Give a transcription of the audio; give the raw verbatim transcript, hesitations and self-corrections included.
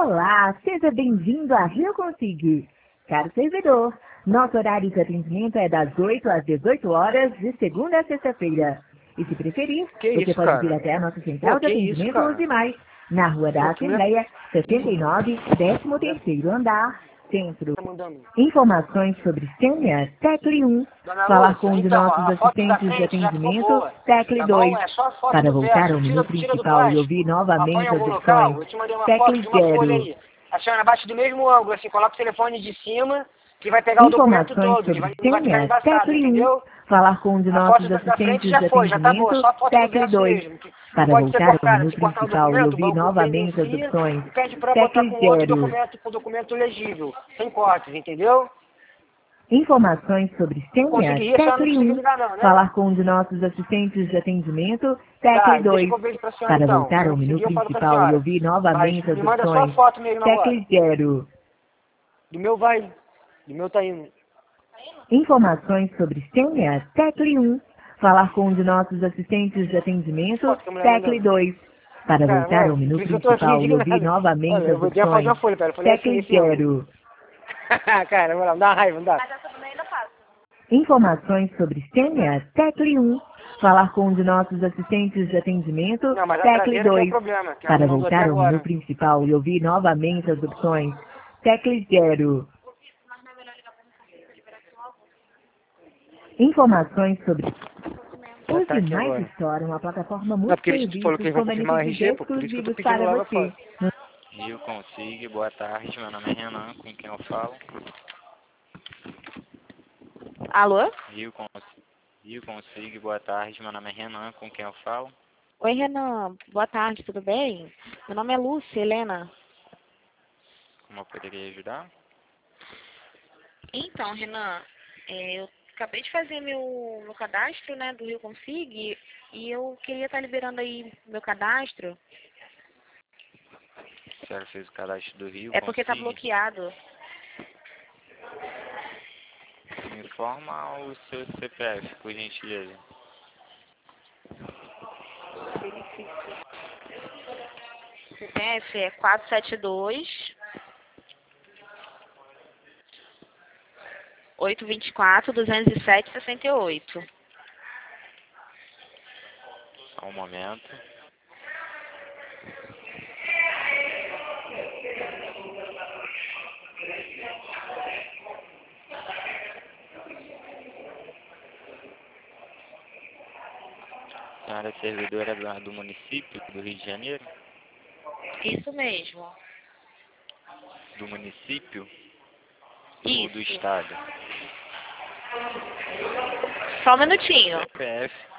Olá, seja bem-vindo a Rio Consig. Caro servidor, nosso horário de atendimento é das oito às dezoito horas, de segunda a sexta-feira. E se preferir, Que você isso, pode cara? vir até a nossa central Pô, de que isso, atendimento cara? Onze Mais, na Rua da Pô, que mulher Assembleia, setenta e nove, décimo terceiro andar, Centro. tá mandando? Informações sobre senha, tecle um. Dona Falar Lúcia, com um de então, nossos a foto da assistentes de frente já ficou atendimento, boa, tecle tá dois. bom? É só a foto Para do voltar verso, ao tira, menu tira do principal e ouvir plástico, apoia em novamente as algum local, opções, eu te mandei uma foto tecle de uma folha zero. aí. A senhora bate do mesmo ângulo, assim, coloca o telefone de cima, que vai pegar o documento Informações todo, que vai, sobre não vai ficar senha, embaçado, tecle um. entendeu? Falar com um de A foto nossos da, da frente assistentes já de foi, já tá boa, atendimento, só a foto do tecle verso dois. mesmo, que não Para pode ser voltar ao cortada. menu Se cortar o principal e documento, o ouvir banco novamente as pendencia opções, e pede para botar tecle com outro zero. documento, com documento legível, sem cortes, entendeu? Informações sobre senha, Conseguiria, só não tecle conseguiu um. ligar não, né? Falar com um de nossos assistentes de atendimento, tecle Tá, deixa dois. que eu vejo pra senhora Para então. voltar Se não ao menu conseguir, eu falo com a principal e senhora. ouvir Mas novamente as me manda só a opções, foto mesmo agora. tecle zero. Do meu vai. Do meu tá indo. Informações sobre senha, tecle um. Falar com um de nossos assistentes de atendimento, Foto que a mulher tecle mandando. dois. Para Cara, voltar mulher, ao menu por isso eu tô aqui principal e ouvir indignado. novamente Olha, eu as vou ter a foto de opções, uma folha, pera. Eu falei assim tecle nesse ângulo. zero. Cara, vamos lá, me dá uma raiva, não dá? Informações sobre senha, tecle um. Falar com um de nossos assistentes de atendimento, Não, mas a tecle traseira que é o dois. problema, que ela me Para mandou até voltar ao menu agora. principal e ouvir novamente as opções, tecle zero. Informações sobre... Já tá Use aqui Mais agora. Store, uma plataforma Não, porque eles falou que multi-serviços eles com vão confirmar o R benefícios G, pô, por isso que eu tô exclusivos pedindo para logo a você. foto. Rio Consig, boa tarde, meu nome é Renan, com quem eu falo? Alô? Rio Consig, Rio Consig, boa tarde, meu nome é Renan, com quem eu falo? Oi, Renan. Boa tarde, tudo bem? Meu nome é Lúcia Helena. Como eu poderia ajudar? Então, Renan, é, eu acabei de fazer meu, meu cadastro, né, do Rio Consig e eu queria estar liberando aí meu cadastro. A senhora fez o cadastro do Rio É porque tá Consig? bloqueado. Me informa o seu C P F, por gentileza. C P F é quatro sete dois, oito dois quatro, dois zero sete, seis oito. Só um momento. A senhora é servidora do, do município do Rio de Janeiro? Isso mesmo. Do município ou do Isso. estado? Só um minutinho. C P F.